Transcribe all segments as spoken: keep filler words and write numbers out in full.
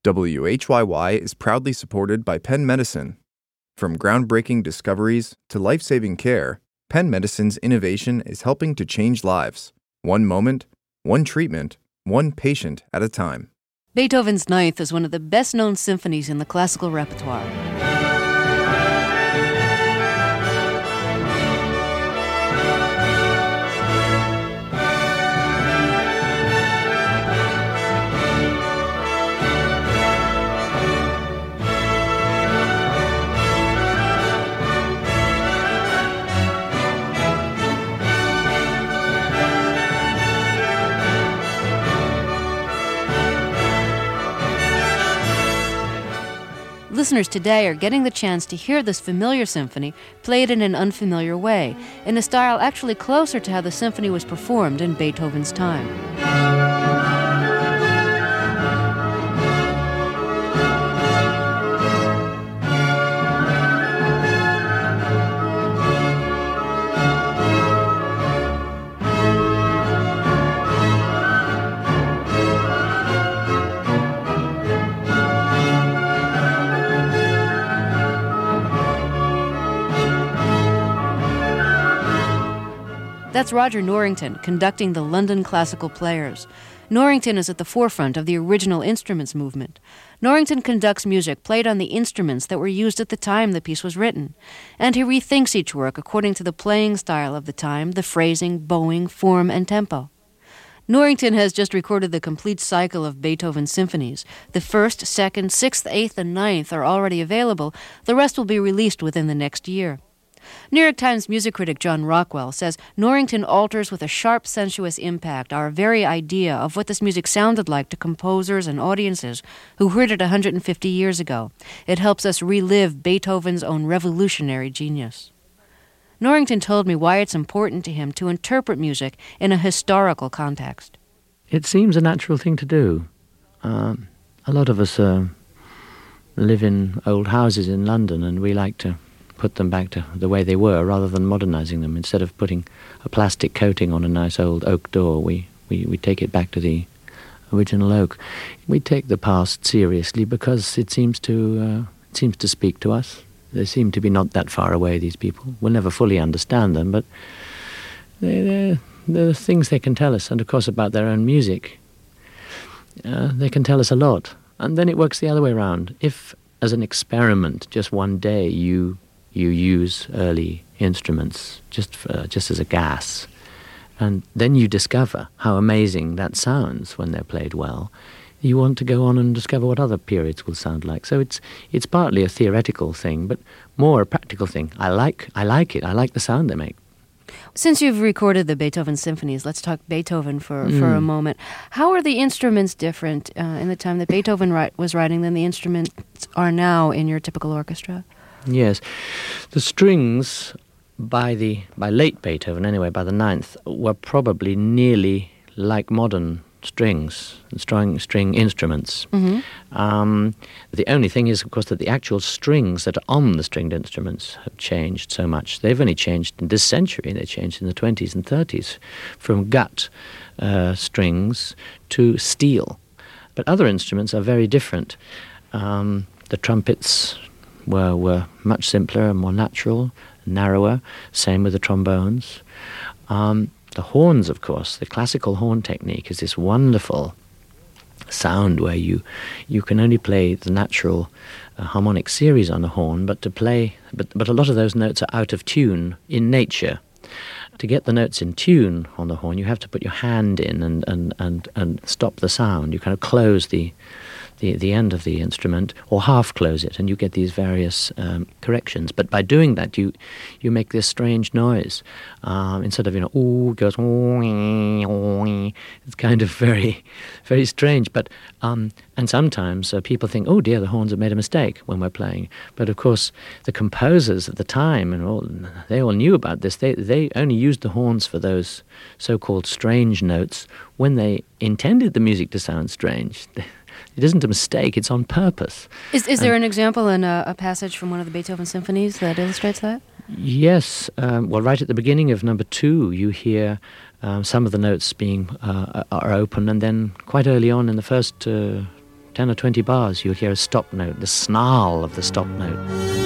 W H Y Y is proudly supported by Penn Medicine. From groundbreaking discoveries to life-saving care, Penn Medicine's innovation is helping to change lives, one moment, one treatment, one patient at a time. Beethoven's Ninth is one of the best-known symphonies in the classical repertoire. Listeners today are getting the chance to hear this familiar symphony played in an unfamiliar way, in a style actually closer to how the symphony was performed in Beethoven's time. That's Roger Norrington conducting the London Classical Players. Norrington is at the forefront of the original instruments movement. Norrington conducts music played on the instruments that were used at the time the piece was written, and he rethinks each work according to the playing style of the time, the phrasing, bowing, form, and tempo. Norrington has just recorded the complete cycle of Beethoven symphonies. The first, second, sixth, eighth, and ninth are already available. The rest will be released within the next year. New York Times music critic John Rockwell says Norrington alters with a sharp, sensuous impact our very idea of what this music sounded like to composers and audiences who heard it one hundred fifty years ago. It helps us relive Beethoven's own revolutionary genius. Norrington told me why it's important to him to interpret music in a historical context. It seems a natural thing to do. Um, a lot of us uh, live in old houses in London, and we like to put them back to the way they were rather than modernizing them. Instead of putting a plastic coating on a nice old oak door, we, we, we take it back to the original oak. We take the past seriously because it seems to uh, it seems to speak to us. They seem to be not that far away, these people. We'll never fully understand them, but they, they're, they're things they can tell us, and of course about their own music. Uh, they can tell us a lot. And then it works the other way around. If, as an experiment, just one day you you use early instruments just for, just as a gas, and then you discover how amazing that sounds when they're played well, you want to go on and discover what other periods will sound like. So it's it's partly a theoretical thing, but more a practical thing. I like I like it. I like the sound they make. Since you've recorded the Beethoven symphonies, let's talk Beethoven for, mm. for a moment. How are the instruments different uh, in the time that Beethoven write, was writing than the instruments are now in your typical orchestra? Yes. The strings, by the by late Beethoven anyway, by the ninth, were probably nearly like modern strings, string, string instruments. Mm-hmm. Um, the only thing is, of course, that the actual strings that are on the stringed instruments have changed so much. They've only changed in this century. They changed in the twenties and thirties from gut uh, strings to steel. But other instruments are very different. Um, the trumpets were were much simpler and more natural, narrower. Same with the trombones. Um, the horns, of course, the classical horn technique is this wonderful sound where you you can only play the natural uh, harmonic series on a horn, but to play, but but a lot of those notes are out of tune in nature. To get the notes in tune on the horn, you have to put your hand in and and and, and stop the sound. You kind of close the. The, the end of the instrument, or half close it, and you get these various um, corrections. But by doing that, you you make this strange noise. Um, instead of, you know, ooh, it goes, it's kind of very, very strange. But um, and sometimes uh, people think, oh dear, the horns have made a mistake when we're playing. But of course, the composers at the time, and all, they all knew about this. They they only used the horns for those so-called strange notes when they intended the music to sound strange. It isn't a mistake, it's on purpose. Is is there an example in a, a passage from one of the Beethoven symphonies that illustrates that? Yes. Um, well, right at the beginning of number two, you hear um, some of the notes being uh, are open, and then quite early on in the first uh, ten or twenty bars, you'll hear a stop note, the snarl of the stop note.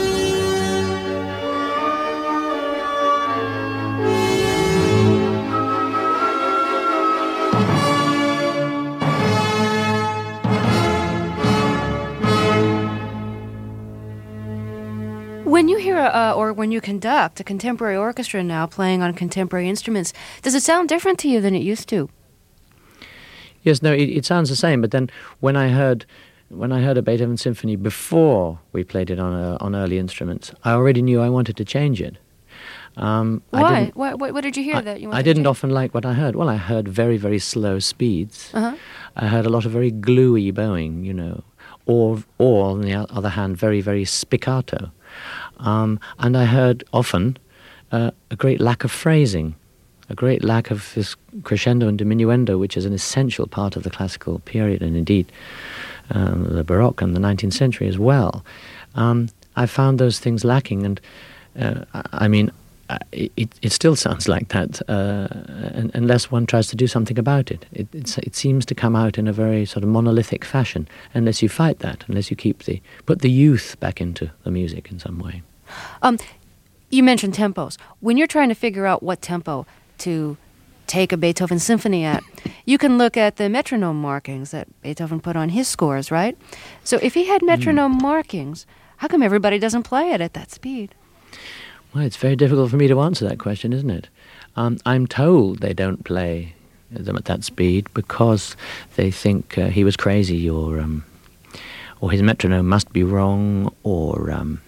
When you hear, a, or when you conduct a contemporary orchestra now playing on contemporary instruments, does it sound different to you than it used to? Yes, no, it, it sounds the same. But then when I heard, when I heard a Beethoven symphony before we played it on a, on early instruments, I already knew I wanted to change it. Um, Why? What, what, what did you hear I, that you wanted I didn't to change? often like what I heard. Well, I heard very, very slow speeds. Uh-huh. I heard a lot of very gluey bowing, you know, or, or on the other hand, very, very spiccato. Um, and I heard often uh, a great lack of phrasing, a great lack of this crescendo and diminuendo, which is an essential part of the classical period, and indeed um, the Baroque and the nineteenth century as well. Um, I found those things lacking, and uh, I, I mean, it, it still sounds like that, uh, unless one tries to do something about it. It, it's, it seems to come out in a very sort of monolithic fashion, unless you fight that, unless you keep the put the youth back into the music in some way. Um, you mentioned tempos. When you're trying to figure out what tempo to take a Beethoven symphony at, you can look at the metronome markings that Beethoven put on his scores, right? So if he had metronome mm. markings, how come everybody doesn't play it at that speed? Well, it's very difficult for me to answer that question, isn't it? Um, I'm told they don't play them at that speed because they think uh, he was crazy, or um, or his metronome must be wrong, or um,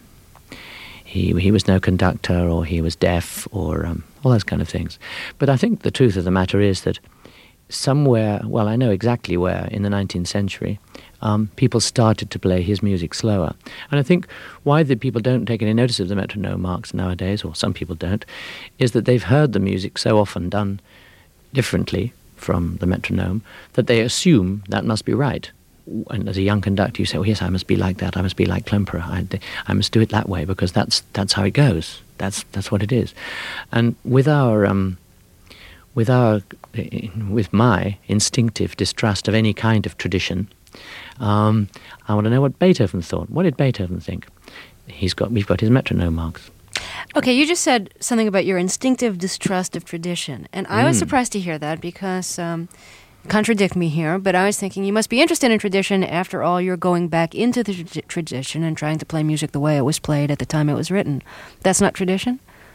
he he was no conductor, or he was deaf, or um, all those kind of things. But I think the truth of the matter is that somewhere, well, I know exactly where, in the nineteenth century, um, people started to play his music slower. And I think why the people don't take any notice of the metronome marks nowadays, or some people don't, is that they've heard the music so often done differently from the metronome that they assume that must be right. And as a young conductor, you say, oh, yes, I must be like that. I must be like Klemperer. I, I must do it that way because that's that's how it goes. That's that's what it is. And with our... Um, With our, with my instinctive distrust of any kind of tradition, um, I want to know what Beethoven thought. What did Beethoven think? He's got, we've got his metronome marks. Okay, you just said something about your instinctive distrust of tradition, and I mm. was surprised to hear that because, um, contradict me here, but I was thinking you must be interested in tradition. After all, you're going back into the tra- tradition and trying to play music the way it was played at the time it was written. That's not tradition?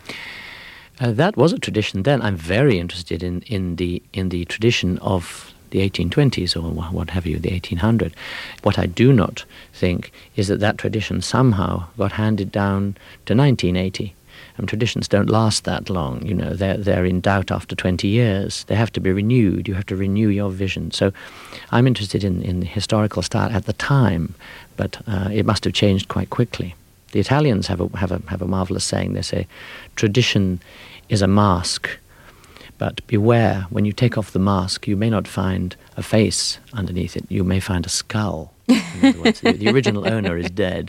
Uh, that was a tradition then. I'm very interested in, in the in the tradition of the eighteen twenties or what have you, the eighteen hundred. What I do not think is that that tradition somehow got handed down to nineteen eighty. And traditions don't last that long. You know, they're they're in doubt after twenty years. They have to be renewed. You have to renew your vision. So, I'm interested in in the historical style at the time, but uh, it must have changed quite quickly. The Italians have a have a have a marvelous saying. They say, "Tradition is a mask, but beware when you take off the mask. You may not find a face underneath it. You may find a skull." In other words, the, the original owner is dead.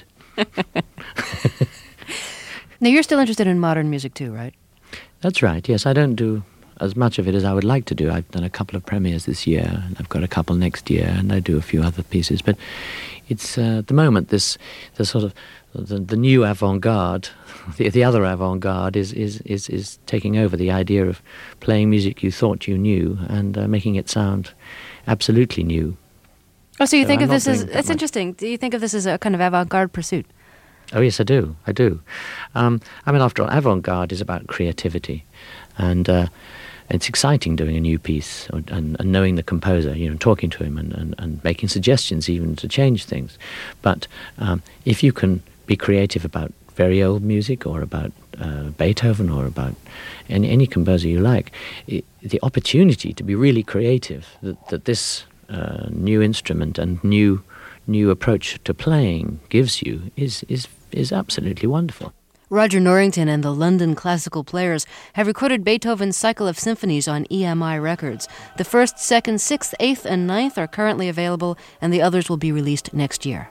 Now you're still interested in modern music too, right? That's right. Yes, I don't do as much of it as I would like to do. I've done a couple of premieres this year, and I've got a couple next year, and I do a few other pieces. But it's uh, at the moment this the sort of the, the new avant-garde, the, the other avant-garde is, is, is, is taking over the idea of playing music you thought you knew and uh, making it sound absolutely new. Oh, so you so think I'm of this as, that it's much. interesting. Do you think of this as a kind of avant-garde pursuit? Oh, yes, I do. I do. Um, I mean, after all, avant-garde is about creativity. And uh, it's exciting doing a new piece or, and, and knowing the composer, you know, talking to him and, and, and making suggestions even to change things. But um, if you can be creative about very old music or about uh, Beethoven or about any, any composer you like, it, the opportunity to be really creative, that, that this uh, new instrument and new new approach to playing gives you is is is absolutely wonderful. Roger Norrington and the London Classical Players have recorded Beethoven's cycle of symphonies on E M I Records. The first, second, sixth, eighth, and ninth are currently available, and the others will be released next year.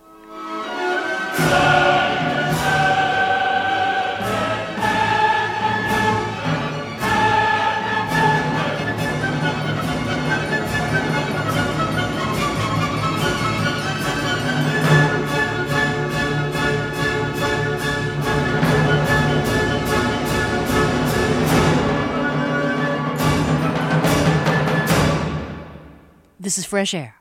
This is Fresh Air.